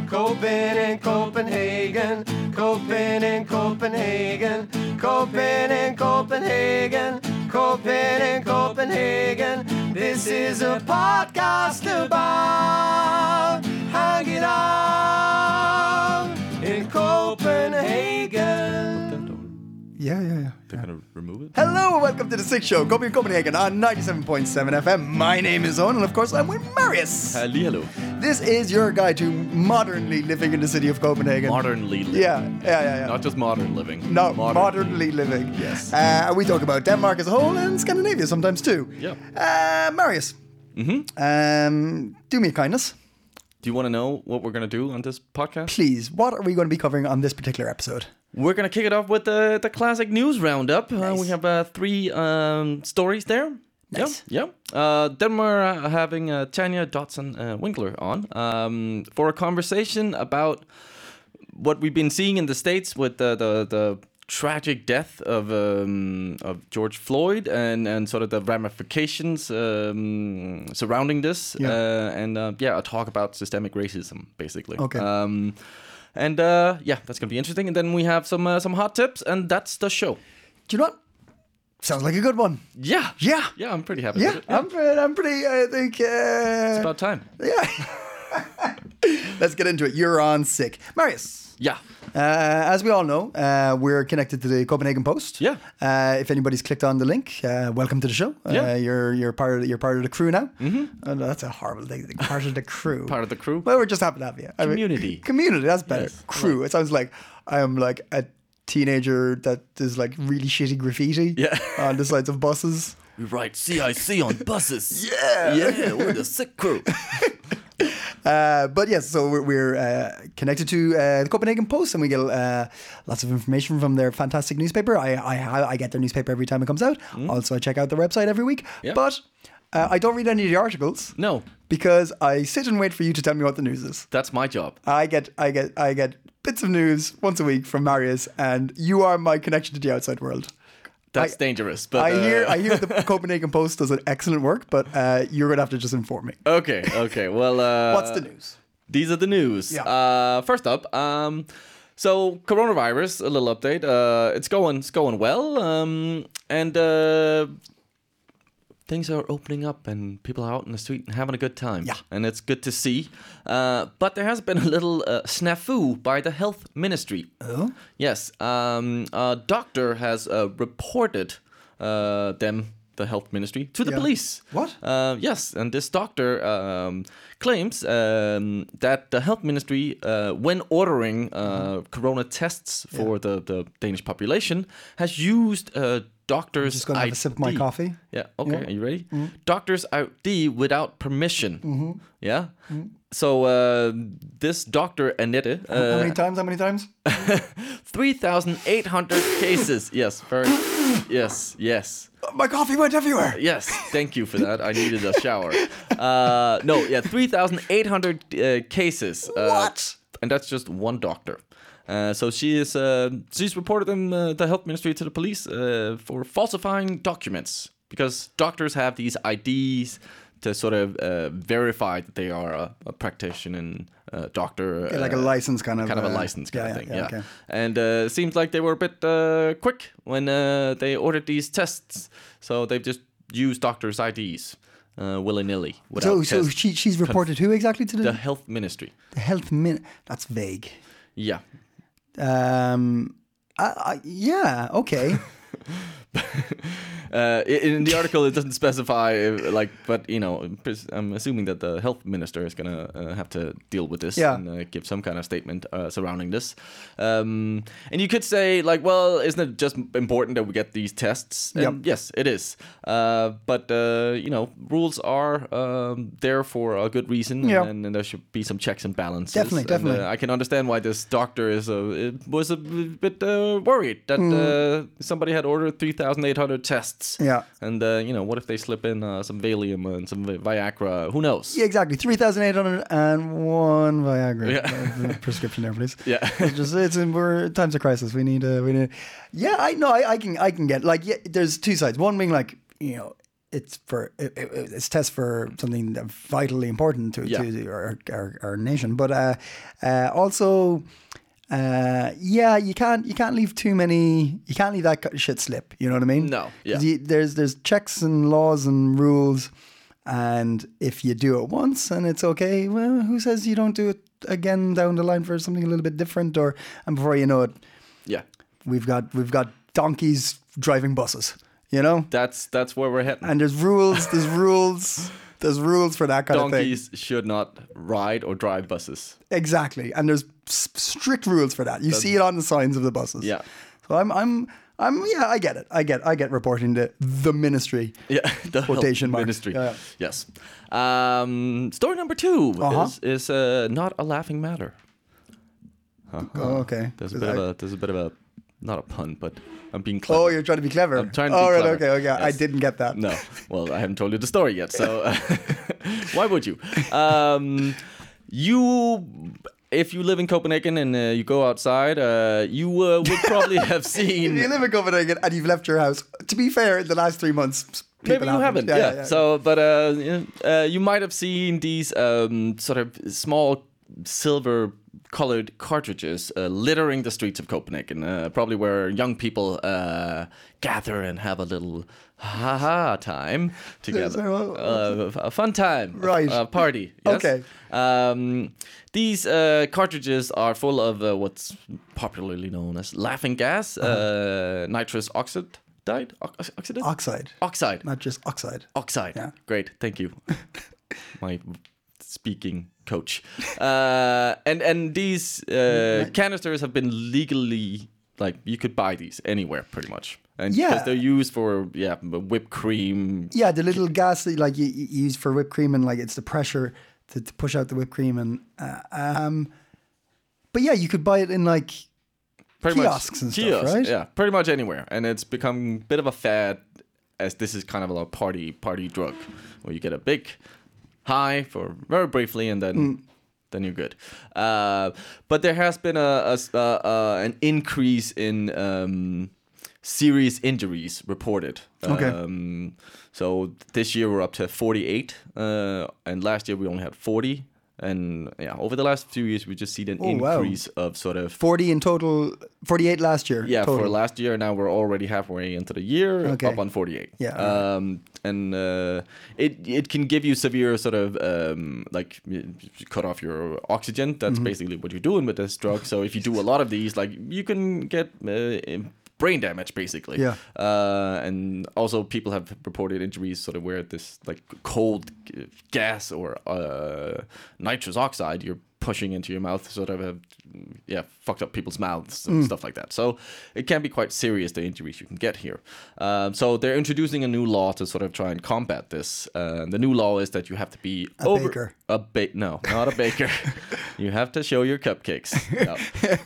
Copenhagen, Copenhagen, Copenhagen, Copenhagen, Copenhagen, Copenhagen, Copenhagen, Copenhagen. This is a podcast about hanging out in Copenhagen. Yeah. They're going to remove it? Hello and welcome to The Sick Show, Copenhagen on 97.7 FM. My name is Owen and of course I'm with Marius. Hello. This is your guide to modernly living in the city of Copenhagen. Modernly living. Yeah. Not just modern living. No, modernly living. Yes. We talk about Denmark as a whole and Scandinavia sometimes too. Yeah. Marius. Do me a kindness. Do you want to know what we're going to do on this podcast? Please, what are we going to be covering on this particular episode? We're going to kick it off with the classic news roundup. Nice. We have 3 stories there. Nice. Yeah. Then we're having Tanya Dodson-Winkler on for a conversation about what we've been seeing in the States with the tragic death of George Floyd and sort of the ramifications surrounding this. A talk about systemic racism, basically. Okay. That's going to be interesting. And then we have some hot tips, and that's the show. Do you know what? Sounds like a good one. Yeah. Yeah. Yeah, I'm pretty happy Yeah, with it. I'm pretty, I think... It's about time. Yeah. Let's get into it. You're on Sick. Marius. Yeah. As we all know, we're connected to the Copenhagen Post. Yeah. If anybody's clicked on the link, welcome to the show. You're part of the crew now. Mm-hmm. Oh, no, that's a horrible thing. Part of the crew. Part of the crew. Well, we're just happy to have you. Community. Community. That's better. Yes. Crew. It sounds like I am like a teenager that is like really shitty graffiti on the sides of buses. We write CIC on buses. Yeah, we're the sick crew. But yes, so we're connected to the Copenhagen Post, and we get lots of information from their fantastic newspaper. I get their newspaper every time it comes out. Also, I check out the website every week. Yeah. But I don't read any of the articles. No, because I sit and wait for you to tell me what the news is. that's my job. I get bits of news once a week from Marius, and you are my connection to the outside world. That's dangerous. But I hear the Copenhagen Post does an excellent work, but you're gonna have to just inform me. Okay. Well, What's the news? These are the news. Yeah. First up, so coronavirus, a little update. It's going well, and things are opening up, and people are out in the street and having a good time. Yeah. And it's good to see. But there has been a little snafu by the health ministry. Oh? Yes. A doctor has reported the health ministry, to the police. What? Yes, and this doctor claims that the health ministry, when ordering corona tests for the Danish population, has used doctor's Just gonna have a sip of my ID. coffee. Yeah, okay, Are you ready? Doctor's ID without permission. Yeah? So this Dr. Annette... How many times? 3,800 cases. Yes, very... Yes. My coffee went everywhere. Yes, thank you for that. I needed a shower. 3,800 cases. What? And that's just one doctor. So she's reported the health ministry to the police for falsifying documents, because doctors have these IDs to sort of verify that they are a practitioner and doctor. Like a license kind of a license kind of thing. Yeah. Okay. And it seems like they were a bit quick when they ordered these tests. So they've just used doctors' IDs willy-nilly. So she's reported who exactly to the health ministry. The health that's vague. Yeah. Yeah, okay. In the article, it doesn't specify, but I'm assuming that the health minister is gonna have to deal with this and give some kind of statement surrounding this. And you could say, well, isn't it just important that we get these tests? And yes, it is. But rules are there for a good reason, and there should be some checks and balances. Definitely. I can understand why this doctor was a bit worried that somebody had ordered 3,800 tests. Yeah. And, what if they slip in some Valium and some Viagra? Who knows? Yeah, exactly. 3,801 Viagra prescription there, please. Yeah. We're times of crisis. We need. Yeah, I know. I can get there's two sides. One being it's tests for something vitally important to our nation, but also. You can't leave too many. You can't leave that shit slip. You know what I mean? No. Yeah. There's checks and laws and rules, and if you do it once and it's okay, well, who says you don't do it again down the line for something a little bit different? And before you know it, yeah, we've got donkeys driving buses. You know, that's where we're heading. And there's rules. There's rules for that kind of thing. Donkeys should not ride or drive buses. Exactly, and there's strict rules for that. You see it on the signs of the buses. Yeah. So I get it. I get reporting to the ministry. Yeah, the quotation mark. Ministry. Yeah. Yes. Story number 2 is not a laughing matter. Oh, okay. There's a bit of a not a pun, but I'm being clever. Oh, you're trying to be clever. I'm trying to be clever. Okay. Yes. I didn't get that. No. Well, I haven't told you the story yet, so why would you? If you live in Copenhagen and you go outside, you would probably have seen... If you live in Copenhagen and you've left your house, to be fair, in the last 3 months... Maybe you haven't, yeah. So, but you might have seen these sort of small silver-colored cartridges littering the streets of Copenhagen, probably where young people gather and have a little ha-ha time together. A fun time, right? A party, yes? Okay. These cartridges are full of what's popularly known as laughing gas, nitrous oxide. Oxide. Not just oxide. Oxide. Yeah. Great. Thank you. My speaking coach. And these canisters have been legally, like, you could buy these anywhere pretty much. And because they're used for whipped cream. Yeah, the little gas that like you use for whipped cream, and like it's the pressure to push out the whipped cream, and but yeah, you could buy it in like pretty kiosks and stuff, right? Yeah, pretty much anywhere, and it's become a bit of a fad, as this is kind of a party drug, where you get a big high for very briefly, and then you're good. But there has been an increase in serious injuries reported. Okay. So this year we're up to 48, and last year we only had 40. And over the last few years, we've just seen an increase of sort of 40 in total. 48 last year. Yeah, total. For last year. Now we're already halfway into the year, okay. Up on 48. Yeah. And it can give you severe sort of like cut off your oxygen. That's basically what you're doing with this drug. So if you do a lot of these, like you can get brain damage, basically. Yeah. And also people have reported injuries sort of where this like cold gas or nitrous oxide you're pushing into your mouth sort of fucked up people's mouths and stuff like that. So it can be quite serious, the injuries you can get here. So they're introducing a new law to sort of try and combat this. The new law is that you have to be baker. No, not a baker. You have to show your cupcakes. No.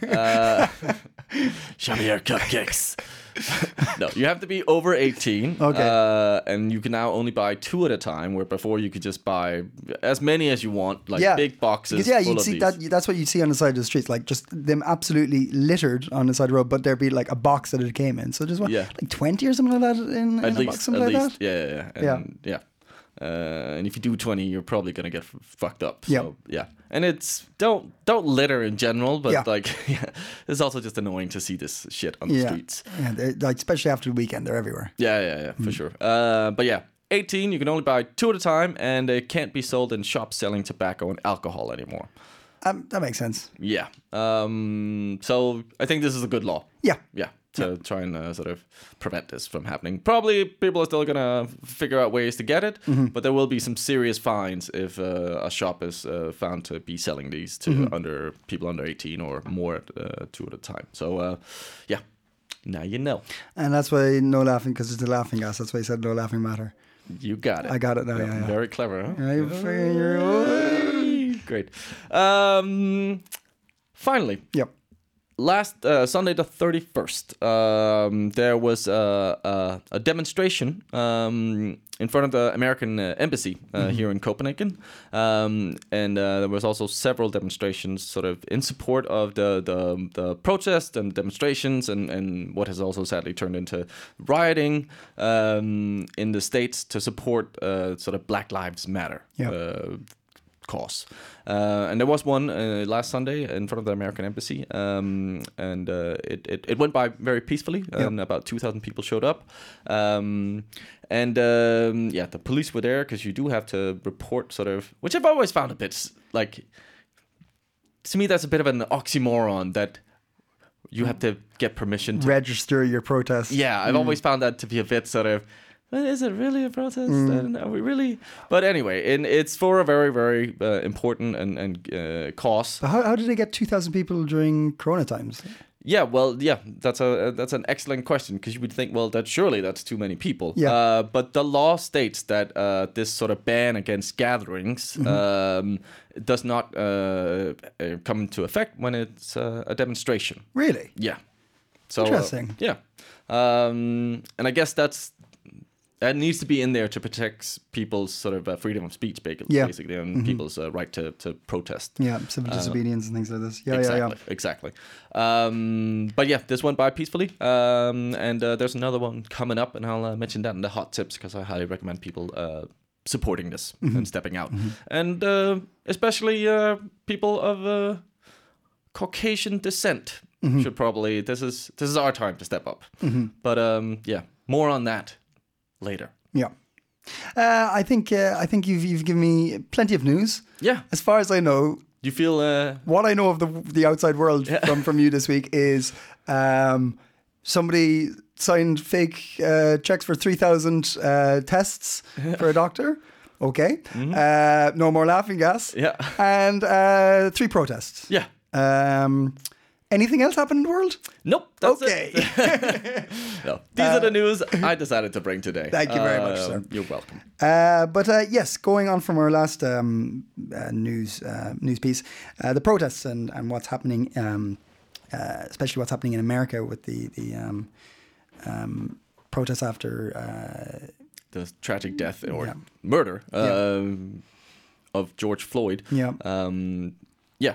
Show me your cupcakes. No, you have to be over 18. Okay. And you can now only buy 2 at a time, where before you could just buy as many as you want, like big boxes. Because full you'd of see these. that's what you'd see on the side of the streets, like just them absolutely littered on the side of the road, but there'd be like a box that it came in. So just like 20 or something like that in a box, something like that. Yeah. And if you do 20, you're probably gonna get fucked up. So, yeah. And it's don't litter in general, but it's also just annoying to see this shit on the streets. Yeah, like especially after the weekend, they're everywhere. Yeah, for sure. But 18, you can only buy 2 at a time, and they can't be sold in shops selling tobacco and alcohol anymore. That makes sense. Yeah. So I think this is a good law. Yeah. To try and sort of prevent this from happening. Probably people are still going to figure out ways to get it, but there will be some serious fines if a shop is found to be selling these to people under 18 or more 2 at a time. So, now you know. And that's why no laughing, because it's the laughing gas. That's why I said no laughing matter. You got it. I got it now, yeah. Very clever, huh? Yeah, Great. Finally. Yep. last Sunday the 31st, there was a demonstration in front of the American embassy here in Copenhagen, and there was also several demonstrations sort of in support of the protest and demonstrations and what has also sadly turned into rioting in the States to support sort of Black Lives Matter cause. And there was one last Sunday in front of the American embassy, and it went by very peacefully, and about 2,000 people showed up. The police were there because you do have to report sort of, which I've always found a bit like, to me that's a bit of an oxymoron that you have to get permission to register your protest. Yeah, I've always found that to be a bit sort of, well, is it really a protest? Are we really? But anyway, it's for a very, very important and cause. But how did they get 2,000 people during Corona times? Yeah, well, that's an excellent question, because you would think, well, that's too many people. Yeah. But the law states that this sort of ban against gatherings does not come into effect when it's a demonstration. Really? Yeah. So interesting. And I guess that needs to be in there to protect people's sort of freedom of speech, basically, and people's right to protest. Yeah, civil disobedience and things like this. Exactly. But yeah, this went by peacefully, and there's another one coming up, and I'll mention that in the hot tips, because I highly recommend people supporting this and stepping out, and especially people of Caucasian descent should probably. This is our time to step up. But more on that later. Yeah. I think you've given me plenty of news. Yeah. As far as I know, you feel what I know of the outside world from you this week is somebody signed fake checks for 3,000 tests for a doctor. Okay. No more laughing gas. Yeah. And 3 protests. Yeah. Anything else happened in the world? Nope. That's okay. No, these are the news I decided to bring today. Thank you very much, sir. You're welcome. But yes, going on from our last news piece, the protests and what's happening, especially what's happening in America with the protests after the tragic death or murder of George Floyd. Yeah.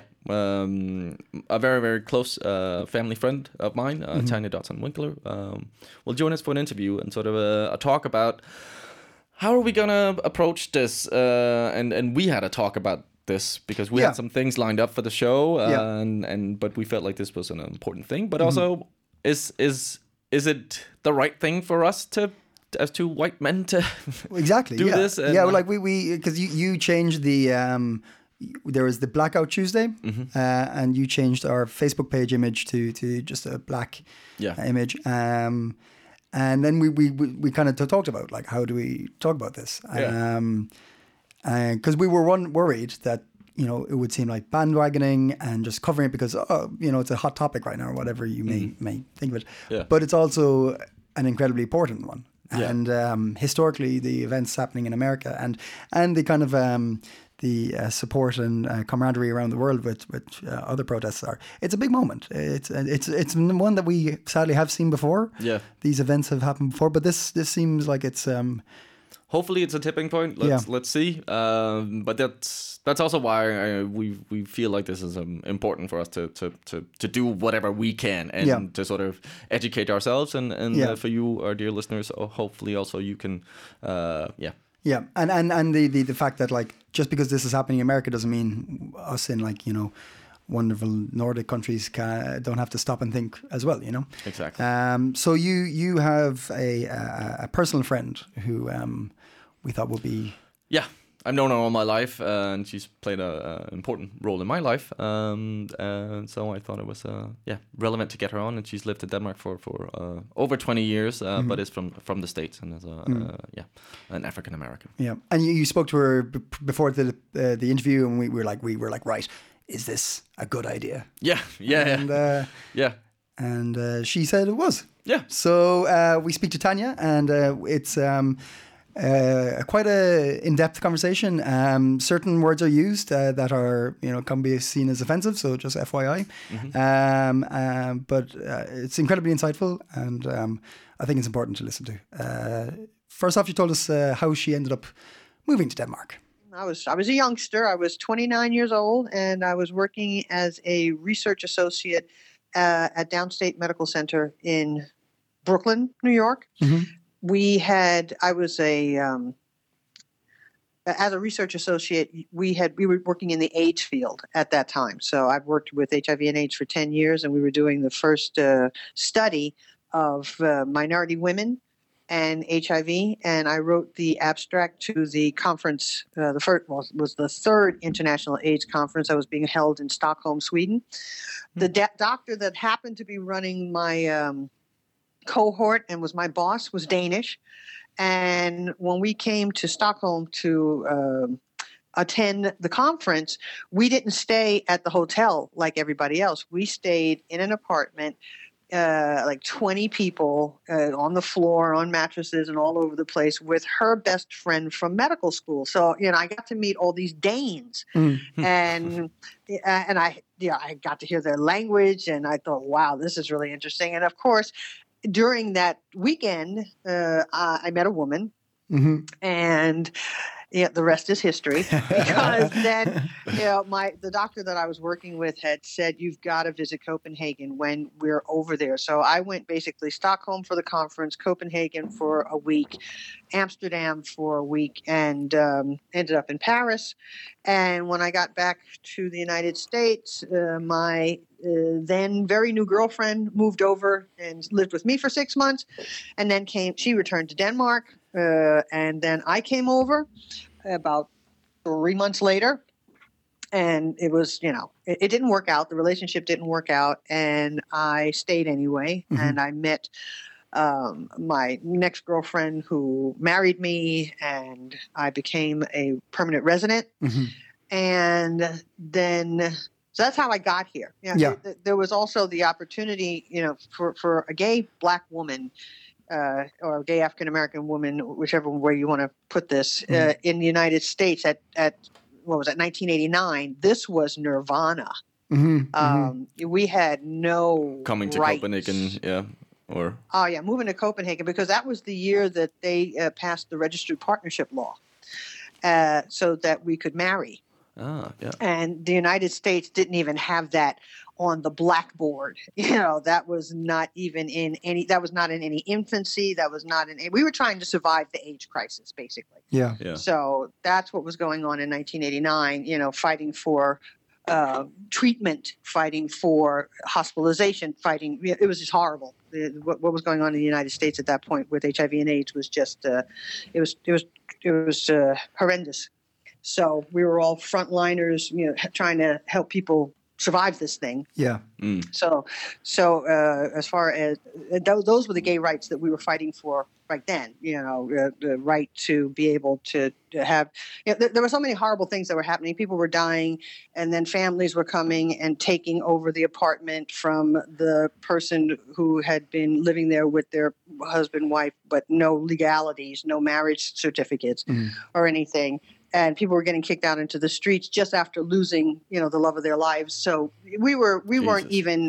A very, very close family friend of mine, Tanya Dotson Winkler, will join us for an interview and sort of a talk about how are we going to approach this. And we had a talk about this because we had some things lined up for the show, but we felt like this was an important thing. But also, is it the right thing for us to, as two white men, to do this? And like we because you changed the. There was the Blackout Tuesday, and you changed our Facebook page image to just a black image. And then we kind of talked about, like, how do we talk about this? Because we were worried that, you know, it would seem like bandwagoning and just covering it because, you know, it's a hot topic right now, or whatever you may think of it. Yeah. But it's also an incredibly important one. Yeah. And historically, the events happening in America and the kind of the support and camaraderie around the world with other protests it's a big moment. It's one that we sadly have seen before. Yeah, these events have happened before, but this seems like it's. Hopefully, it's a tipping point. Let's see. But that's also why we feel like this is important for us to do whatever we can and to sort of educate ourselves and for you, our dear listeners, hopefully also you can Yeah, and the fact that, like, just because this is happening in America doesn't mean us in, like, you know, wonderful Nordic countries don't have to stop and think as well, you know. Exactly. So you have a personal friend who we thought would be. Yeah. I've known her all my life, and she's played an important role in my life. And so I thought it was relevant to get her on. And she's lived in Denmark for over 20 years, but is from the States and is an African American. Yeah, and you spoke to her before the interview, and we were like, right, is this a good idea? And, and she said it was. Yeah. So we speak to Tanya, and it's. quite a in-depth conversation. Certain words are used that are, can be seen as offensive. So just FYI. But it's incredibly insightful, and I think it's important to listen to. First off, you told us how she ended up moving to Denmark. I was a youngster. I was 29 years old, and I was working as a research associate at Downstate Medical Center in Brooklyn, New York. Mm-hmm. As a research associate, we were working in the AIDS field at that time. So I've worked with HIV and AIDS for 10 years, and we were doing the first study of minority women and HIV, and I wrote the abstract to the conference. The first was the third International AIDS Conference that was being held in Stockholm, Sweden. The doctor that happened to be running my cohort and was my boss was Danish, and when we came to Stockholm to attend the conference, we didn't stay at the hotel like everybody else. We stayed in an apartment. Like 20 people on the floor, on mattresses, and all over the place with her best friend from medical school. So, I got to meet all these Danes, and I got to hear their language, and I thought, wow, this is really interesting. And of course, during that weekend, I met a woman, and the rest is history, because then, the doctor that I was working with had said, you've got to visit Copenhagen when we're over there. So I went basically Stockholm for the conference, Copenhagen for a week, Amsterdam for a week, and ended up in Paris. And when I got back to the United States, my then very new girlfriend moved over and lived with me for 6 months, and then she returned to Denmark. And then I came over about 3 months later, and it was, it didn't work out. The relationship didn't work out, and I stayed anyway. And I met my next girlfriend who married me, and I became a permanent resident. And then, so that's how I got here. There was also the opportunity, for a gay Black woman, or a gay African-American woman, whichever way you want to put this, in the United States at what was it, 1989, this was nirvana. We had no coming to rights. Copenhagen, moving to Copenhagen, because that was the year that they passed the registered partnership law, so that we could marry. And the United States didn't even have that on the blackboard. That was not even in any. That was not in any infancy. That was not in. We were trying to survive the AIDS crisis, basically. Yeah. So that's what was going on in 1989. Fighting for treatment, fighting for hospitalization, fighting. It was just horrible. What was going on in the United States at that point with HIV and AIDS was just. It was horrendous. So we were all frontliners, trying to help people survive this thing. Yeah. So as far as those were the gay rights that we were fighting for right then. The right to be able to have. There were so many horrible things that were happening. People were dying, and then families were coming and taking over the apartment from the person who had been living there with their husband, wife, but no legalities, no marriage certificates or anything. And people were getting kicked out into the streets just after losing, the love of their lives. So we weren't even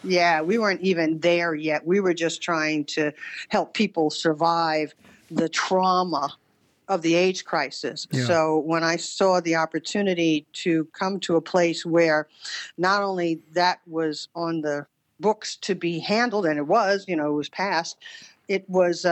there yet. We were just trying to help people survive the trauma of the AIDS crisis. Yeah. So when I saw the opportunity to come to a place where not only that was on the books to be handled, and it was, it was passed, it was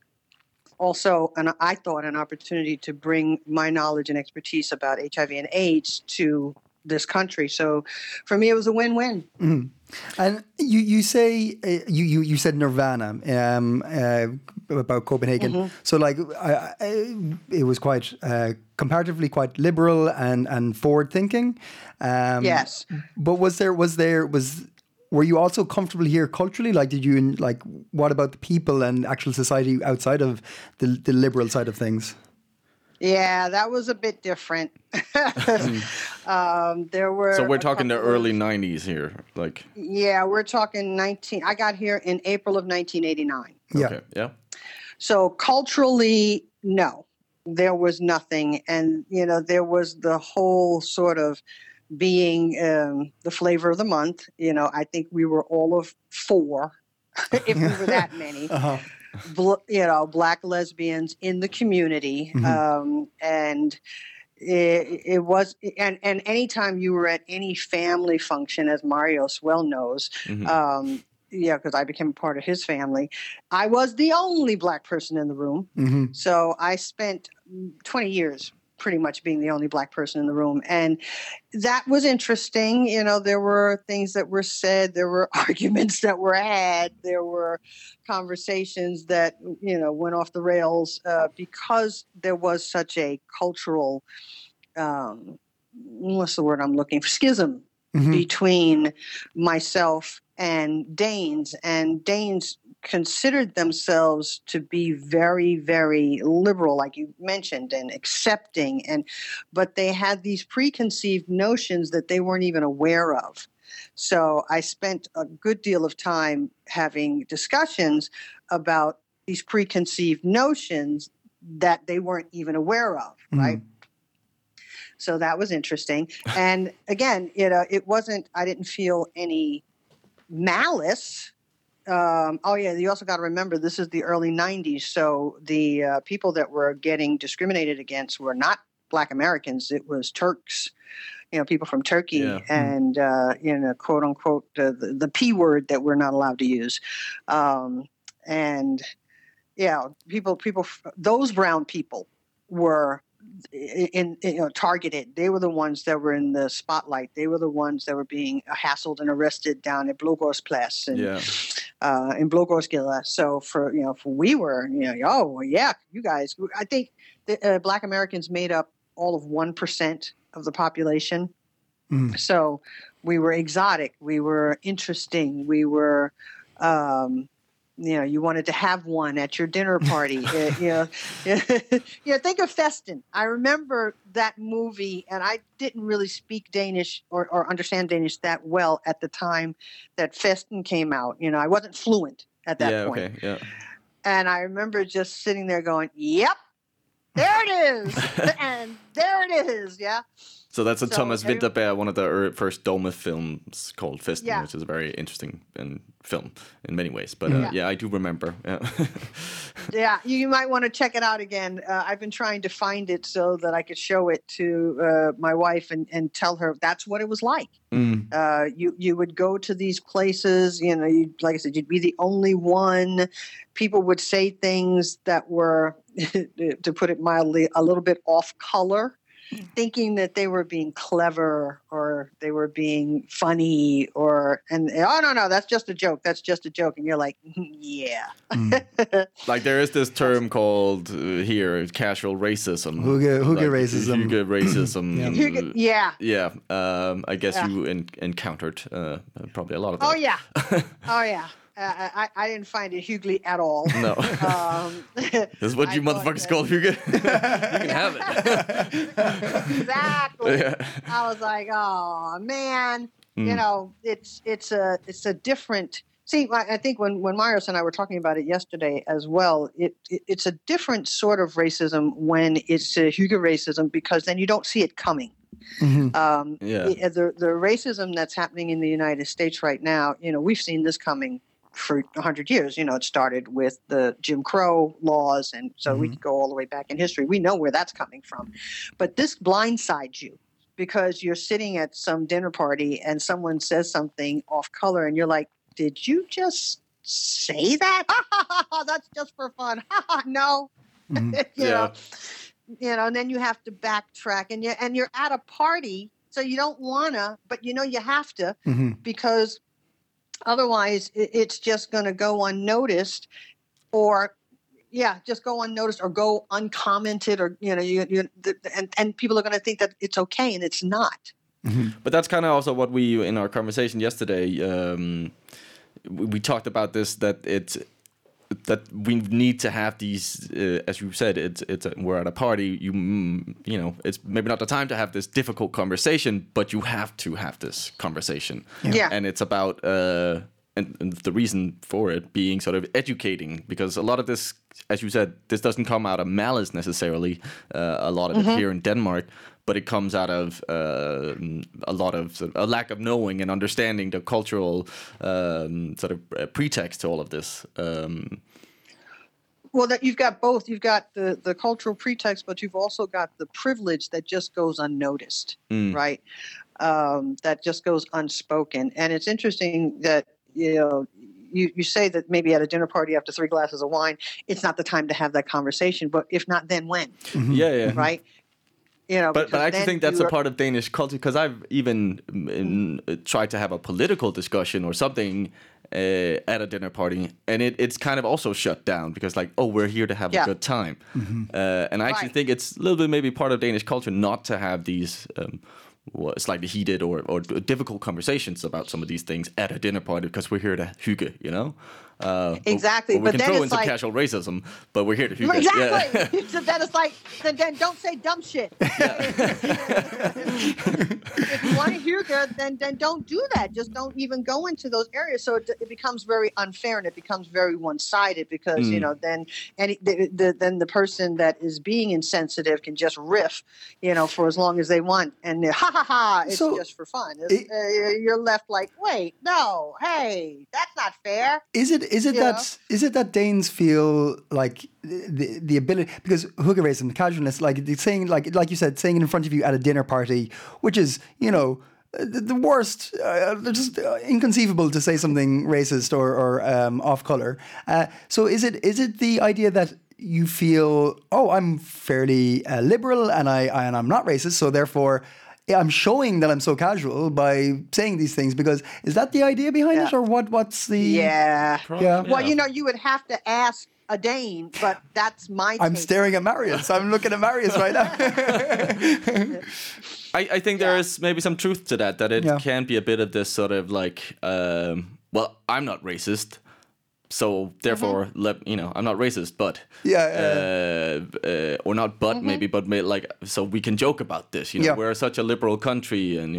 also, I thought, an opportunity to bring my knowledge and expertise about HIV and AIDS to this country. So for me, it was a win-win. Mm-hmm. And you say you said nirvana about Copenhagen. Mm-hmm. So it was quite comparatively quite liberal and forward thinking. Yes. But were you also comfortable here culturally? What about the people and actual society outside of the liberal side of things? Yeah, that was a bit different. There were. So we're talking the early 90s here, Yeah, we're talking I got here in April of 1989. Yeah. Okay. Yeah. So culturally, no. there was nothing. And, there was the whole sort of being the flavor of the month. I think we were all of 4, if we were that many, Black lesbians in the community. And it was, and anytime you were at any family function, as Marios well knows, because I became a part of his family, I was the only Black person in the room. So I spent 20 years pretty much being the only Black person in the room. And that was interesting. There were things that were said, there were arguments that were had, there were conversations that, went off the rails because there was such a cultural, what's the word I'm looking for? Schism between myself and Danes. And Danes considered themselves to be very, very liberal, like you mentioned, and accepting, but they had these preconceived notions that they weren't even aware of. So I spent a good deal of time having discussions about these preconceived notions that they weren't even aware of, right? So that was interesting. And again, it wasn't, I didn't feel any malice. You also got to remember, this is the early 90s. So the people that were getting discriminated against were not Black Americans. It was Turks, people from Turkey, and, quote unquote, the P word that we're not allowed to use. People, those brown people were targeted. They were the ones that were in the spotlight. They were the ones that were being hassled and arrested down at Blågårdsplads and in Blågårdsgade. So we were, you guys. I think the Black Americans made up all of 1% of the population. So we were exotic. We were interesting. We were. You wanted to have one at your dinner party. Think of Festen. I remember that movie, and I didn't really speak Danish or understand Danish that well at the time that Festen came out. I wasn't fluent at that point. Okay, yeah. And I remember just sitting there going, "Yep, there it is," and there it is. Yeah. So that's Thomas Vinterberg, one of the first Dome films called Festen, which is a very interesting film in many ways. But I do remember. Yeah, you might want to check it out again. I've been trying to find it so that I could show it to my wife and tell her that's what it was like. You would go to these places, like I said, you'd be the only one. People would say things that were, to put it mildly, a little bit off color, thinking that they were being clever or they were being funny oh no, that's just a joke. That's just a joke. And you're like, yeah. Like there is this term called here, casual racism. Hygge racism. Hygge racism. Yeah. I guess you encountered probably a lot of that. Oh yeah. I didn't find it hyggelig at all. No. That's what you motherfuckers call hygge. You can have it. Exactly. Yeah. I was like, oh man, it's a different. See, I think when Marios and I were talking about it yesterday as well, it's a different sort of racism when it's hygge racism, because then you don't see it coming. The racism that's happening in the United States right now, we've seen this coming for 100 years. It started with the Jim Crow laws, and so we could go all the way back in history. We know where that's coming from. But this blindsides you because you're sitting at some dinner party and someone says something off color and you're like, did you just say that? That's just for fun. No. You know, and then you have to backtrack, and you're at a party, so you don't wanna, but you have to, because otherwise it's just going to go unnoticed, or just go unnoticed or go uncommented, or and people are going to think that it's okay, and it's not. But that's kind of also what we, in our conversation yesterday, we talked about this, that we need to have these, as you said, we're at a party, it's maybe not the time to have this difficult conversation, but you have to have this conversation. Yeah. And it's about and the reason for it being sort of educating, because a lot of this, as you said, this doesn't come out of malice necessarily. A lot of it here in Denmark, but it comes out of a lot of sort of a lack of knowing and understanding the cultural sort of pretext to all of this. Well, that you've got both. You've got the cultural pretext, but you've also got the privilege that just goes unnoticed, right? That just goes unspoken. And it's interesting that, you say that maybe at a dinner party after 3 glasses of wine, it's not the time to have that conversation. But if not, then when? Yeah. Right? But I actually think that's a part of Danish culture, because I've even tried to have a political discussion or something at a dinner party, and it's kind of also shut down because we're here to have a good time. And I actually think it's a little bit maybe part of Danish culture not to have these slightly heated or difficult conversations about some of these things at a dinner party, because we're here to hygge, Exactly. But we can throw in some casual racism, but we're here to hygge. Exactly. So then it's like, then don't say dumb shit. If you want to hygge, then don't do that. Just don't even go into those areas. So it becomes very unfair, and it becomes very one-sided, because then the person that is being insensitive can just riff, for as long as they want, and it's just for fun. You're left like, wait, no, hey, that's not fair. Is it that Danes feel like the ability, because hyggerism, casualness, saying like you said, saying it in front of you at a dinner party, which is the worst, just inconceivable to say something racist or off color. So is it the idea that you feel, I'm fairly liberal and I'm not racist, so therefore I'm showing that I'm so casual by saying these things, because is that the idea behind it, or what's the... Yeah. Yeah. Well, you would have to ask a Dane, but that's my I'm take. staring at Marius. I'm looking at Marius right now. I think there is maybe some truth to that it can be a bit of this sort of I'm not racist, so therefore, I'm not racist, but or not, but maybe, but so we can joke about this. We're such a liberal country, and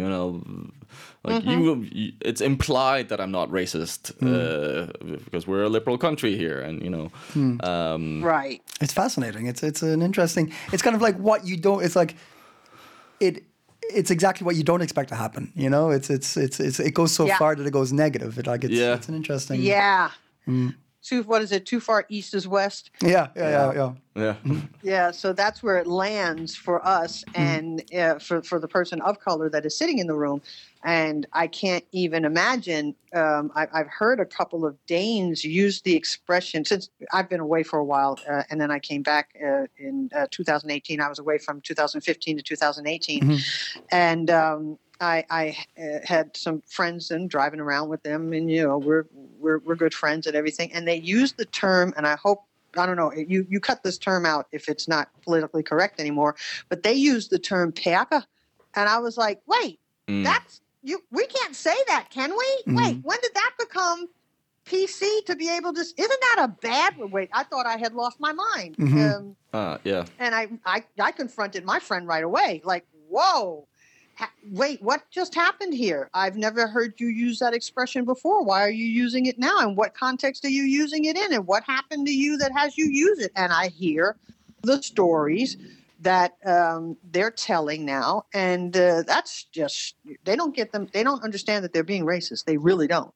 it's implied that I'm not racist because we're a liberal country here, and right. It's fascinating. It's an interesting. It's kind of like what you don't. It's like it. It's exactly what you don't expect to happen. It goes so far that it goes negative. It's an interesting. Yeah. What is it? Too far east is west. Yeah. Yeah. So that's where it lands for us, and for the person of color that is sitting in the room. And I can't even imagine. I've heard a couple of Danes use the expression, since I've been away for a while, and then I came back in 2018. I was away from 2015 to 2018, and I had some friends and driving around with them, and we're good friends and everything. And they used the term, and I don't know, you cut this term out if it's not politically correct anymore, but they used the term perker, and I was like, wait, that's you. We can't say that, can we? Wait, when did that become PC to be able to? Isn't that a bad? Wait, I thought I had lost my mind. Yeah. And I confronted my friend right away, like, whoa. Wait, what just happened here? I've never heard you use that expression before. Why are you using it now? And what context are you using it in? And what happened to you that has you use it? And I hear the stories that they're telling now, and that's just, they don't understand that they're being racist. They really don't.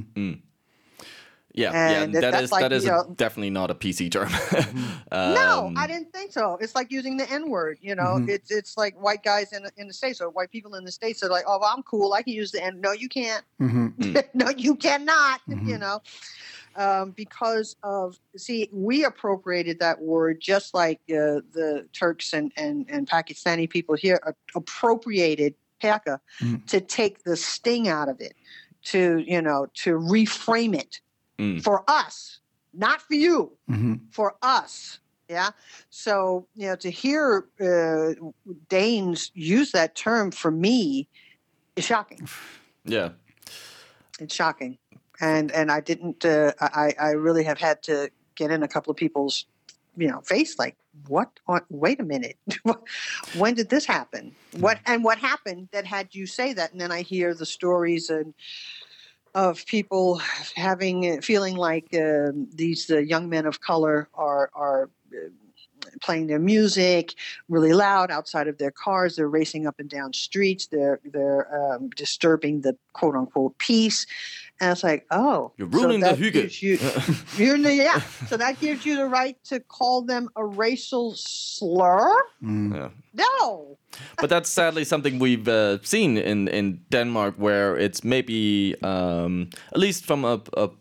Yeah, that is definitely not a PC term. No, I didn't think so. It's like using the N-word, It's like white guys in the States, or white people in the States are like, oh, well, I'm cool, I can use the N. No, you can't. No, you cannot, because of, we appropriated that word just like the Turks and Pakistani people here appropriated perker to take the sting out of it, to reframe it. For us, not for you, for us. Yeah. So, to hear Danes use that term for me is shocking. Yeah. It's shocking. And I didn't, I really have had to get in a couple of people's, face, like, what? Wait a minute. When did this happen? What happened that had you say that? And then I hear the stories of people feeling like these young men of color are playing their music really loud outside of their cars. They're racing up and down streets. They're disturbing the quote unquote peace. And it's like, oh, you're ruining the hygge. So that gives you the right to call them a racial slur? Yeah. No. But that's sadly something we've seen in Denmark, where it's maybe at least from a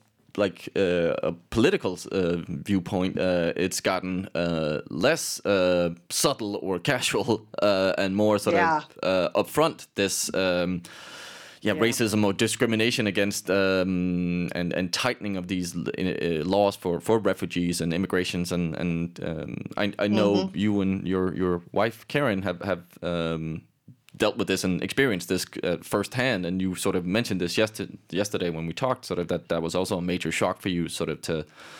political viewpoint, it's gotten less subtle or casual and more sort of upfront. This racism or discrimination against and tightening of these laws for refugees and immigrations. And I know you and your wife Karen have dealt with this and experienced this firsthand, and you sort of mentioned this yesterday when we talked, sort of that was also a major shock for you, sort of to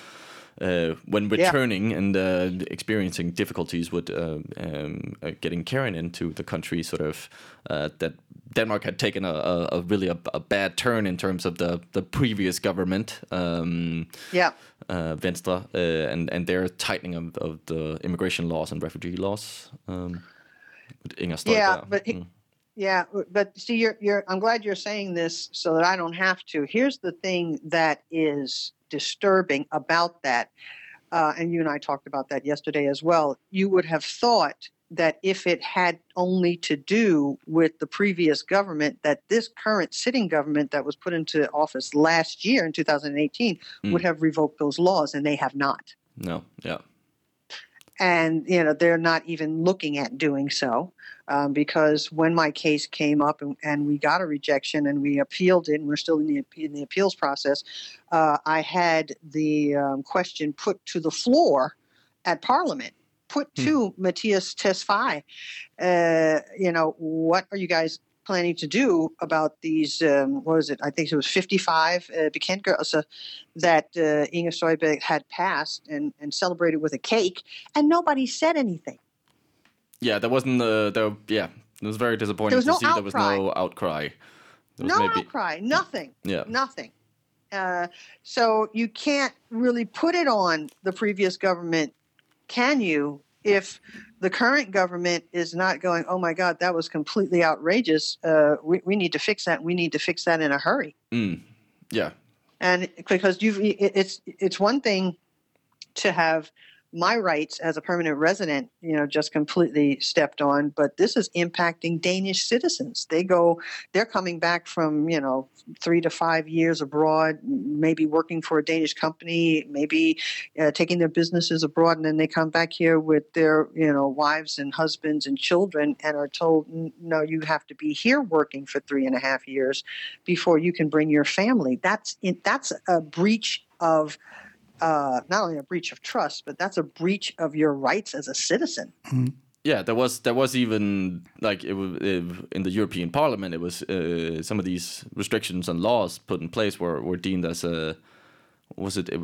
when returning and experiencing difficulties with getting Karen into the country, sort of that Denmark had taken a really bad turn in terms of the previous government, Venstre, and their tightening of the immigration laws and refugee laws. Inger Støjberg. But see, I'm glad you're saying this so that I don't have to. Here's the thing that is disturbing about that, and you and I talked about that yesterday as well. You would have thought that if it had only to do with the previous government, that this current sitting government that was put into office last year in 2018 would have revoked those laws, and they have not. No, yeah. And, they're not even looking at doing so, because when my case came up and we got a rejection and we appealed it, and we're still in the appeals process, I had the question put to the floor at Parliament, put to Mattias Tesfaye. What are you guys planning to do about these, I think it was 55 bekendtgørelser that Inger Støjberg had passed and celebrated with a cake, and nobody said anything. Yeah, there wasn't, it was very disappointing to see there was no outcry. Outcry, nothing. Yeah. Nothing. So you can't really put it on the previous government, can you, if the current government is not going, oh my God, that was completely outrageous. We need to fix that. We need to fix that in a hurry. Yeah. And because it's one thing to have my rights as a permanent resident, just completely stepped on, but this is impacting Danish citizens. They're coming back from, 3 to 5 years abroad, maybe working for a Danish company, maybe taking their businesses abroad, and then they come back here with their, wives and husbands and children and are told, no, you have to be here working for 3.5 years before you can bring your family. That's a breach of not only a breach of trust, but that's a breach of your rights as a citizen. Yeah, there was even like in the European Parliament, it was some of these restrictions and laws put in place were deemed as it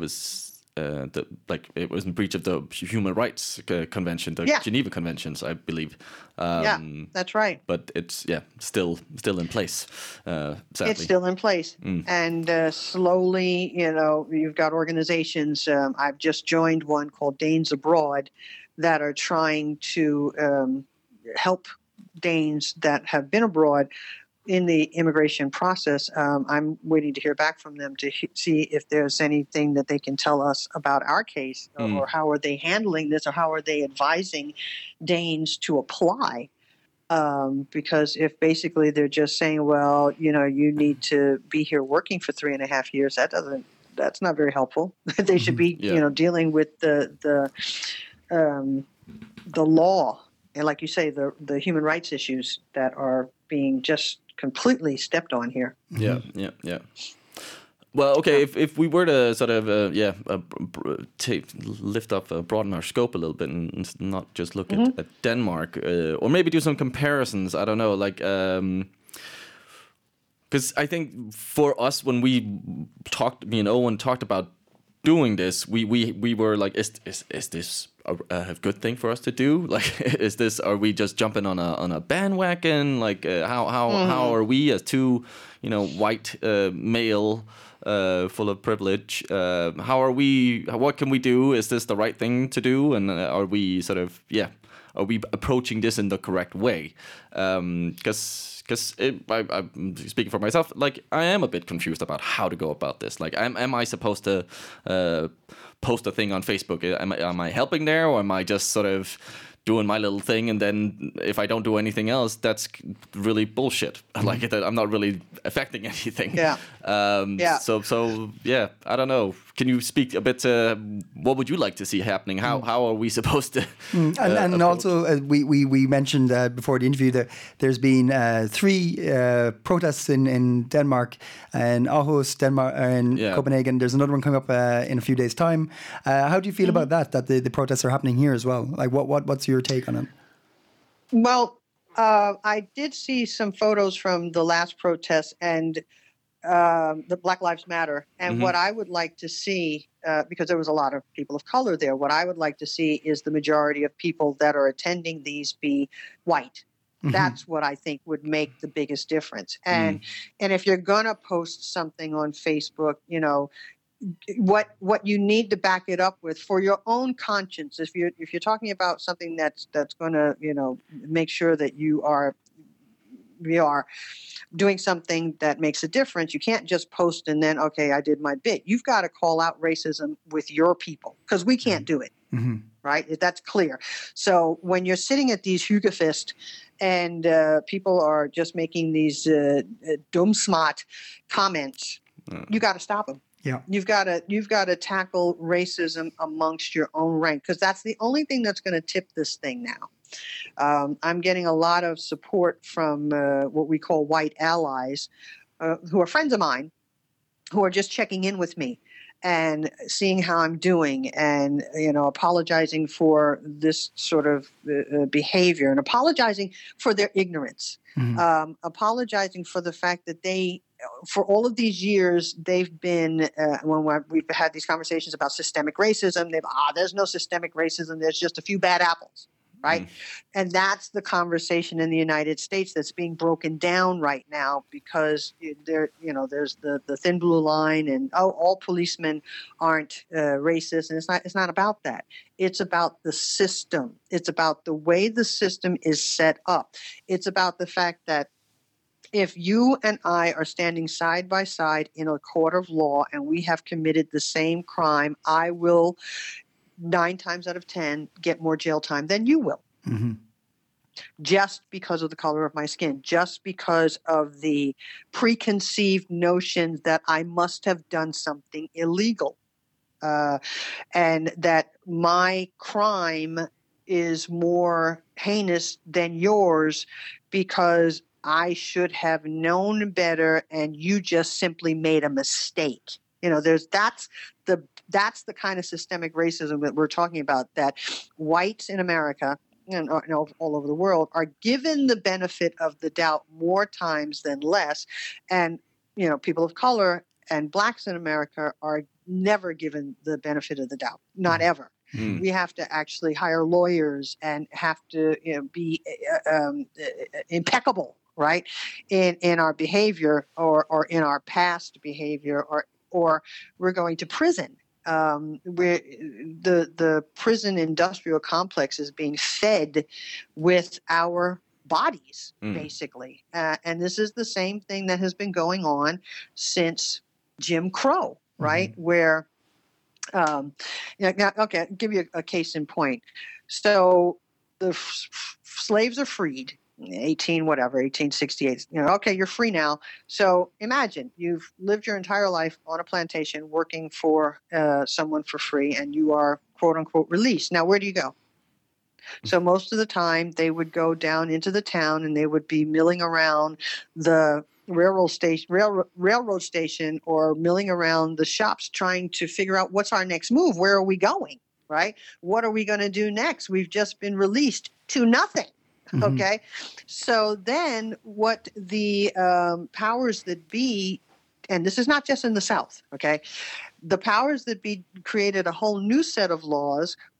was in breach of the Human Rights Convention, the Geneva Conventions, I believe. That's right. But it's still in place. Sadly. It's still in place, and slowly, you've got organizations. I've just joined one called Danes Abroad, that are trying to help Danes that have been abroad in the immigration process. I'm waiting to hear back from them to see if there's anything that they can tell us about our case, or how are they handling this, or how are they advising Danes to apply. Because if basically they're just saying, well, you need to be here working for 3.5 years, that's not very helpful. They should be, dealing with the law, and like you say, the human rights issues that are being just completely stepped on here. Yeah. Well, okay, if we were to sort of broaden our scope a little bit and not just look at Denmark, or maybe do some comparisons. I don't know, like because I think for us, when me and Owen talked about doing this, we were like, is this a good thing for us to do? Like, are we just jumping on a bandwagon? Like, how are we as two, white male, full of privilege? What can we do? Is this the right thing to do? And are we are we approaching this in the correct way? Because I'm speaking for myself, like, I am a bit confused about how to go about this. Like, am I supposed to post a thing on Facebook? Am I helping there, or am I just sort of doing my little thing, and then if I don't do anything else, that's really bullshit. Like, I'm not really affecting anything. Yeah. So yeah, I don't know. Can you speak a bit to what would you like to see happening? How are we supposed to? And also, we mentioned before the interview that there's been 3 protests in Denmark, and Aarhus, Denmark, and Copenhagen. There's another one coming up in a few days' time. How do you feel about that? That the protests are happening here as well? Like, what's your take on it? Well, I did see some photos from the last protest and the Black Lives Matter. And what I would like to see, because there was a lot of people of color there, what I would like to see is the majority of people that are attending these be white. That's what I think would make the biggest difference. And if you're going to post something on Facebook, what you need to back it up with for your own conscience. If you're talking about something that's going to make sure that we are doing something that makes a difference, you can't just post and then, okay, I did my bit. You've got to call out racism with your people, because we can't do it. Right? That's clear. So when you're sitting at these Hyggefest and people are just making these dumsmart comments, you got to stop them. Yeah, you've got to tackle racism amongst your own rank, because that's the only thing that's going to tip this thing now. I'm getting a lot of support from what we call white allies, who are friends of mine, who are just checking in with me and seeing how I'm doing, and apologizing for this sort of behavior, and apologizing for their ignorance, apologizing for the fact that for all of these years, they've been, when we've had these conversations about systemic racism, there's no systemic racism, there's just a few bad apples, right? And that's the conversation in the United States that's being broken down right now, because there's the thin blue line, and all policemen aren't racist, and it's not about that. It's about the system. It's about the way the system is set up. It's about the fact that if you and I are standing side by side in a court of law and we have committed the same crime, I will 9 times out of 10 get more jail time than you will. Just because of the color of my skin, just because of the preconceived notions that I must have done something illegal, and that my crime is more heinous than yours because I should have known better and you just simply made a mistake. That's the kind of systemic racism that we're talking about, that whites in America and all over the world are given the benefit of the doubt more times than less. And, people of color and blacks in America are never given the benefit of the doubt, not ever. We have to actually hire lawyers and have to be impeccable, right, in our behavior or in our past behavior, or we're going to prison. The prison industrial complex is being fed with our bodies, basically. And this is the same thing that has been going on since Jim Crow, right, where okay, I'll give you a case in point. So the slaves are freed, 1868. Okay, you're free now. So imagine you've lived your entire life on a plantation working for someone for free, and you are quote unquote released. Now, where do you go? So most of the time they would go down into the town and they would be milling around the railroad station or milling around the shops trying to figure out what's our next move. Where are we going? Right? What are we going to do next? We've just been released to nothing. Okay. So then what the powers that be, and this is not just in the South, okay, the powers that be created a whole new set of laws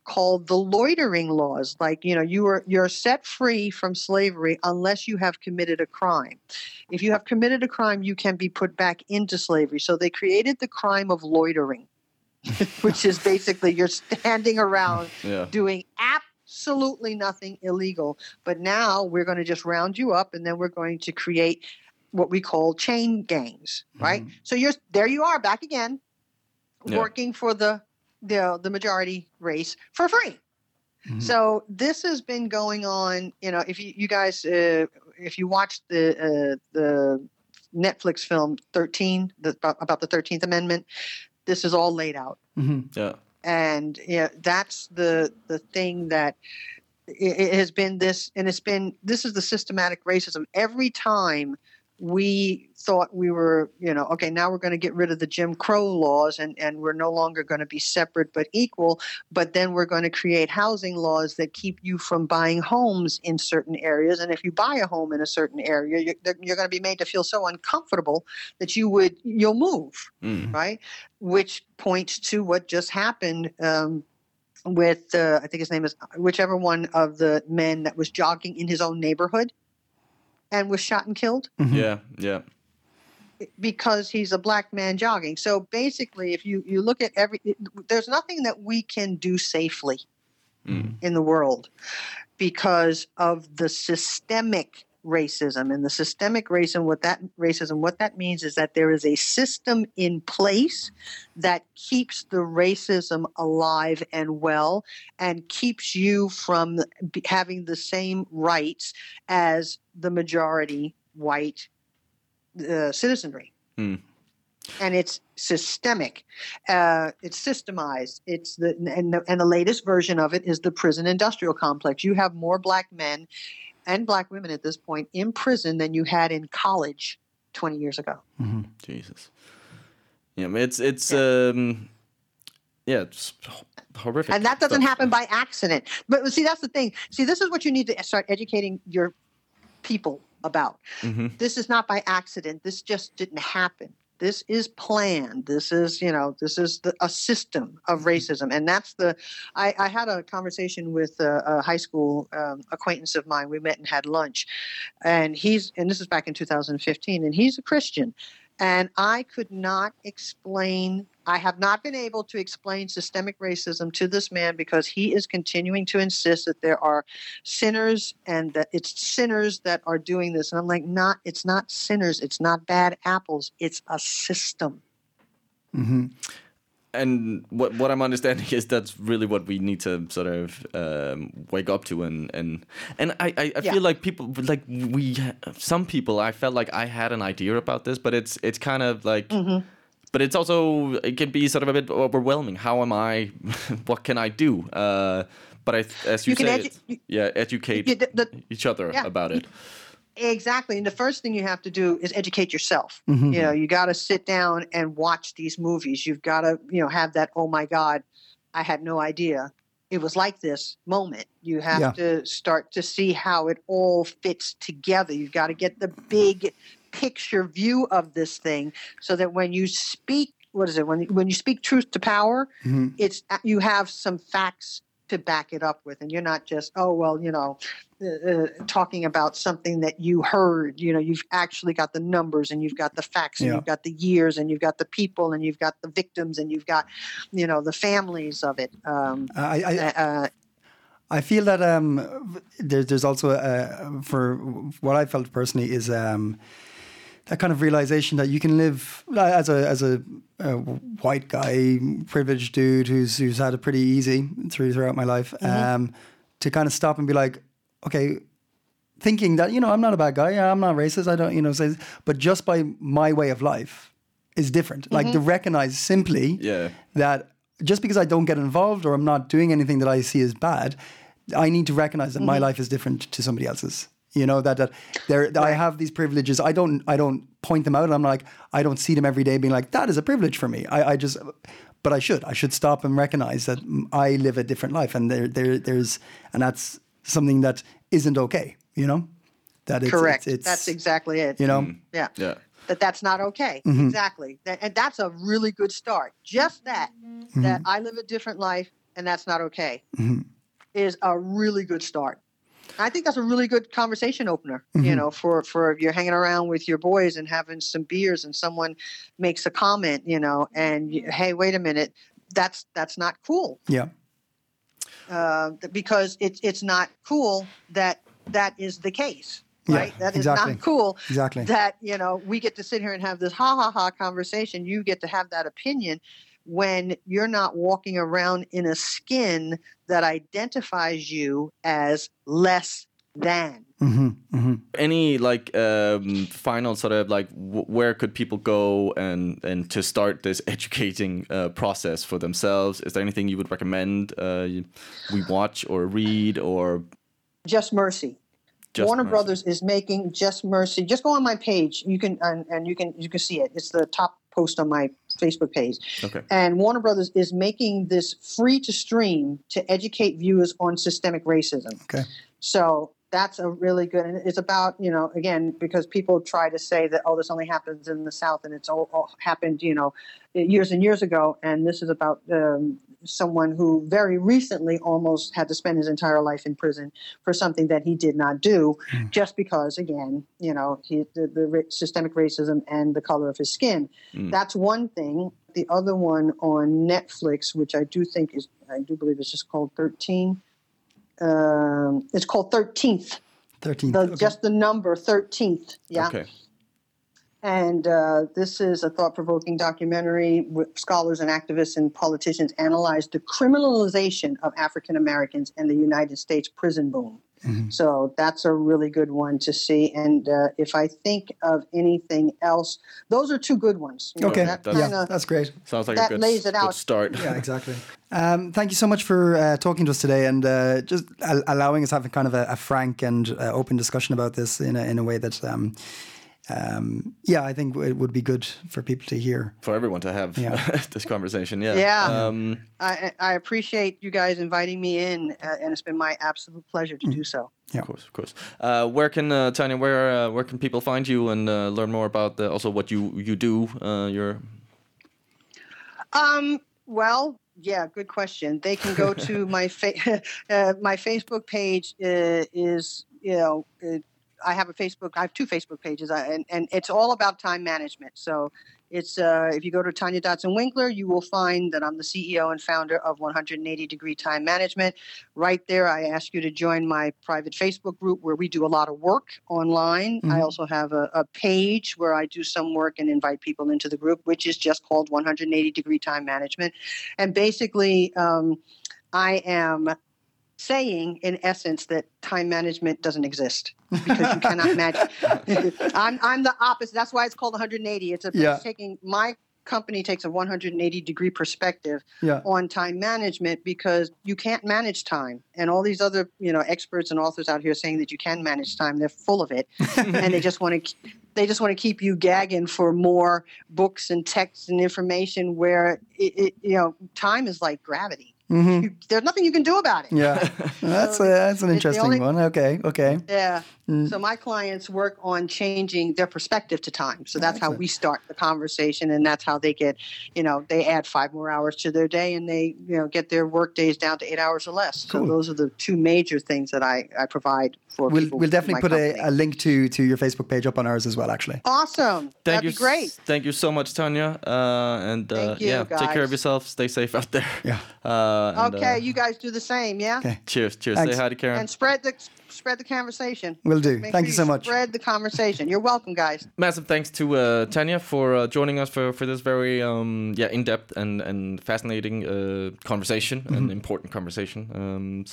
called the loitering laws. Like, you're set free from slavery unless you have committed a crime. If you have committed a crime, you can be put back into slavery. So they created the crime of loitering, which is basically you're standing around doing absolutely nothing illegal. But now we're going to just round you up, and then we're going to create what we call chain gangs, right? So there you are back again, working for the majority race for free. So this has been going on. If you guys, if you watched the Netflix film 13 about the 13th Amendment, this is all laid out. Yeah, and that's the thing that it has been this, and this is the systematic racism. Every time we thought we were, okay, now we're going to get rid of the Jim Crow laws and we're no longer going to be separate but equal, but then we're going to create housing laws that keep you from buying homes in certain areas. And if you buy a home in a certain area, you're going to be made to feel so uncomfortable that you'll move, right? Which points to what just happened with, I think his name is, whichever one of the men that was jogging in his own neighborhood and was shot and killed. Yeah. Because he's a black man jogging. So basically, if you look at there's nothing that we can do safely in the world because of the systemic racism. And the systemic racism, what that means is that there is a system in place that keeps the racism alive and well and keeps you from having the same rights as the majority white citizenry. And it's systemic. It's systemized. It's and the latest version of it is the prison industrial complex. You have more black men and black women at this point in prison than you had in college 20 years ago. Jesus. Yeah, it's horrific. And that doesn't happen by accident. But see, that's the thing. See, this is what you need to start educating your people about. This is not by accident. This just didn't happen. This is planned. This is a system of racism. And that's I had a conversation with a high school acquaintance of mine. We met and had lunch. And this is back in 2015, and he's a Christian. And I have not been able to explain systemic racism to this man because he is continuing to insist that there are sinners and that it's sinners that are doing this. And I'm like, it's not sinners. It's not bad apples. It's a system. And what I'm understanding is that's really what we need to sort of wake up to, and I feel like people, like some people, I felt like I had an idea about this, but it's kind of like, but it's also, it can be sort of a bit overwhelming. How am I? What can I do? But as you say, educate each other about it. Exactly. And the first thing you have to do is educate yourself. You got to sit down and watch these movies. You've got to, have that, oh my God, I had no idea it was like this moment. You have to start to see how it all fits together. You've got to get the big picture view of this thing so that when you speak, when you speak truth to power, you have some facts to back it up with, and you're not just talking about something that you heard. You've actually got the numbers, and you've got the facts, and you've got the years, and you've got the people, and you've got the victims, and you've got the families of it. I feel that there's also for what I felt personally is that kind of realization that you can live as a white guy, privileged dude who's had it pretty easy throughout my life, to kind of stop and be like, okay, thinking that, I'm not a bad guy, I'm not racist, I don't, say, but just by my way of life is different. Like to recognize simply that just because I don't get involved or I'm not doing anything that I see as bad, I need to recognize that my life is different to somebody else's. That I have these privileges. I don't point them out. And I'm like, I don't see them every day being like, that is a privilege for me. But I should stop and recognize that I live a different life, and there's that's something that isn't okay. That it's correct. It's that's exactly it. Yeah. That's not okay. Exactly. And that's a really good start. Just that I live a different life. and that's not okay, is a really good start. I think that's a really good conversation opener, for if you're hanging around with your boys and having some beers and someone makes a comment, and hey, wait a minute, that's not cool. Yeah. Because it's not cool that is the case, right? Yeah, that is not cool. Exactly. That, we get to sit here and have this ha conversation. You get to have that opinion when you're not walking around in a skin that identifies you as less than. Any final sort of where could people go and to start this educating process for themselves? Is there anything you would recommend we watch or read or? Just Mercy. Warner Brothers is making Just Mercy. Just go on my page. You can and you can see it. It's the top post on my Facebook page. Okay. And Warner Brothers is making this free to stream to educate viewers on systemic racism. Okay. So that's a really good, and it's about, again, because people try to say that, this only happens in the South, and it's all happened, years and years ago. And this is about someone who very recently almost had to spend his entire life in prison for something that he did not do, just because, again, the systemic racism and the color of his skin. That's one thing. The other one on Netflix, which I do believe it's just called 13. It's called 13th. 13th. Okay. Just the number 13th. Yeah. Okay. And this is a thought-provoking documentary. Scholars and activists and politicians analyzed the criminalization of African Americans and the United States prison boom. So that's a really good one to see. And if I think of anything else, those are two good ones. Okay. That's great. Sounds like that a good, lays it good out. start. Yeah, exactly. Thank you so much for talking to us today and just allowing us to have kind of a frank and open discussion about this in a way that, I think it would be good for people to hear. For everyone to have this conversation. Yeah. I appreciate you guys inviting me in, and it's been my absolute pleasure to do so. Yeah, of course. Where can Tanya? Where can people find you and learn more about also what you do? Well, yeah, good question. They can go to my my Facebook page is I have two Facebook pages, and it's all about time management. So it's if you go to Tanya Dotson Winkler, you will find that I'm the CEO and founder of 180 Degree Time Management. Right there, I ask you to join my private Facebook group where we do a lot of work online. I also have a page where I do some work and invite people into the group, which is just called 180 Degree Time Management. And basically, I am saying, in essence, that time management doesn't exist because you cannot manage. I'm the opposite. That's why it's called 180. It's taking my company takes a 180 degree perspective on time management because you can't manage time. And all these other experts and authors out here saying that you can manage time, they're full of it, and they just want to keep you gagging for more books and texts and information where time is like gravity. There's nothing you can do about it. Yeah, that's an interesting one. Okay. Yeah. So my clients work on changing their perspective to time. So that's how we start the conversation, and that's how they get, they add 5 more hours to their day, and they, get their work days down to 8 hours or less. Cool. So those are the two major things that I provide for people. We'll definitely put a link to your Facebook page up on ours as well, actually. Awesome. That'd be great. Thank you so much, Tanya. Thank you, guys. Take care of yourself. Stay safe out there. Yeah. Okay, you guys do the same, yeah? Okay. Cheers. Thanks. Say hi to Karen. And spread the conversation. Will do. Thank you so much. Spread the conversation. You're welcome, guys. Massive thanks to Tanya for joining us for this very in-depth and fascinating conversation, an important conversation.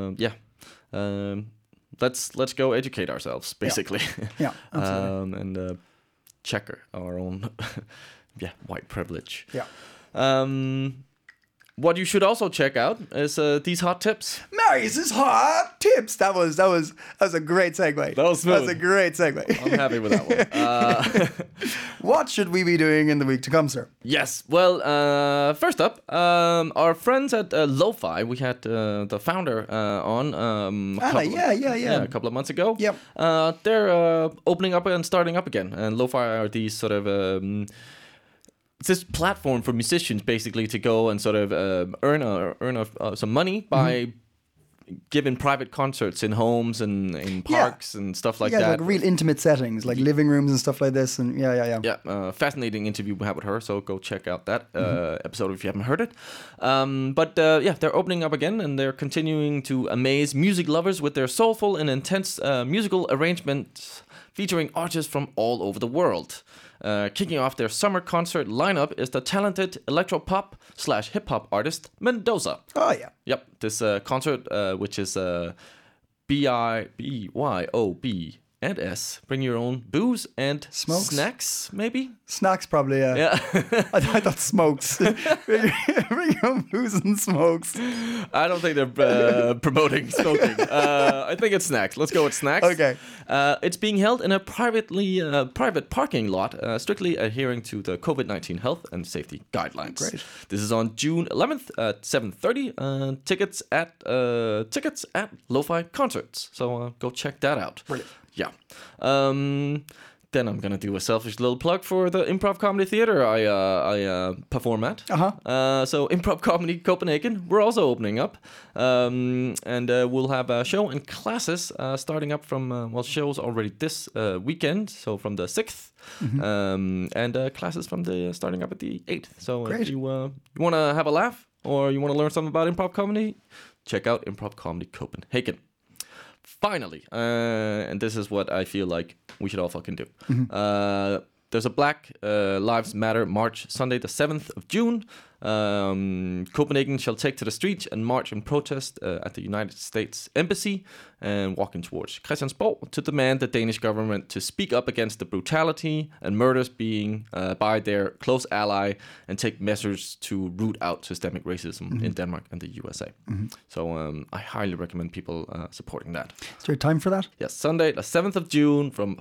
Let's go educate ourselves, basically. Yeah, absolutely. And check our own white privilege. Yeah. What you should also check out is these hot tips. Marius's hot tips. That was a great segue. That was smooth. That was a great segue. I'm happy with that one. What should we be doing in the week to come, sir? Yes. Well, first up, our friends at Lo-Fi. We had the founder on a couple of months ago. Yep. They're opening up and starting up again. And Lo-Fi are these sort of it's this platform for musicians basically to go and sort of earn some money by giving private concerts in homes and in parks and stuff like that. Yeah, like real intimate settings, like living rooms and stuff like this. And fascinating interview we had with her. So go check out that episode if you haven't heard it. But they're opening up again, and they're continuing to amaze music lovers with their soulful and intense musical arrangements featuring artists from all over the world. Kicking off their summer concert lineup is the talented electropop/hip-hop artist Mendoza. Oh, yeah. Yep, this concert, which is BYOB and S. Bring your own booze and Smokes? Snacks, maybe? Snacks, probably, yeah. Yeah. I thought smokes. Bring your own booze and smokes. I don't think they're promoting smoking. I think it's snacks. Let's go with snacks. Okay. It's being held in a private parking lot, strictly adhering to the COVID-19 health and safety guidelines. Great. This is on June 11th at 7:30. Tickets at Lo-Fi Concerts. So go check that out. Brilliant. Yeah. Then I'm gonna do a selfish little plug for the Improv Comedy Theater I perform at. So Improv Comedy Copenhagen, we're also opening up, and we'll have a show and classes starting up from shows already this weekend, so from the 6th, and classes from the starting up at the 8th. So if you want to have a laugh or you want to learn something about improv comedy, check out Improv Comedy Copenhagen. Finally, and this is what I feel like we should all fucking do. There's a Black Lives Matter march Sunday the 7th of June. Copenhagen shall take to the streets and march in protest at the United States Embassy and walking towards Christiansborg to demand the Danish government to speak up against the brutality and murders being by their close ally and take measures to root out systemic racism in Denmark and the USA. So I highly recommend people supporting that. Is there a time for that? Yes, Sunday the 7th of June from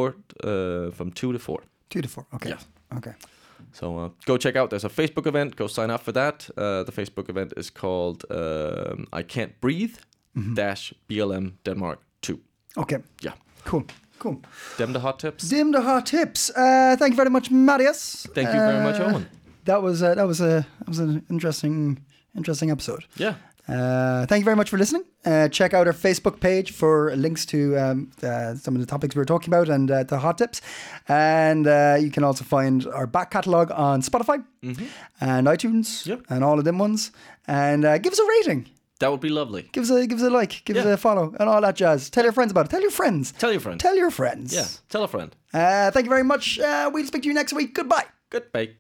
2 to 4. 2 to 4, okay. Yeah. Okay. So go check out. There's a Facebook event. Go sign up for that. The Facebook event is called I Can't Breathe -BLM Denmark 2. Okay. Yeah. Cool. Dem the hot tips. Dim the hot tips. Thank you very much, Marius. Thank you very much, Owen. That was an interesting episode. Yeah. Thank you very much for listening. Check out our Facebook page for links to some of the topics we were talking about and the hot tips. And you can also find our back catalogue on Spotify and iTunes and all of them ones. And give us a rating. That would be lovely. Give us a like. Give us a follow and all that jazz. Tell your friends about it. Tell your friends. Tell your friends. Tell your friends. Yeah. Tell a friend. Thank you very much. We'll speak to you next week. Goodbye. Goodbye.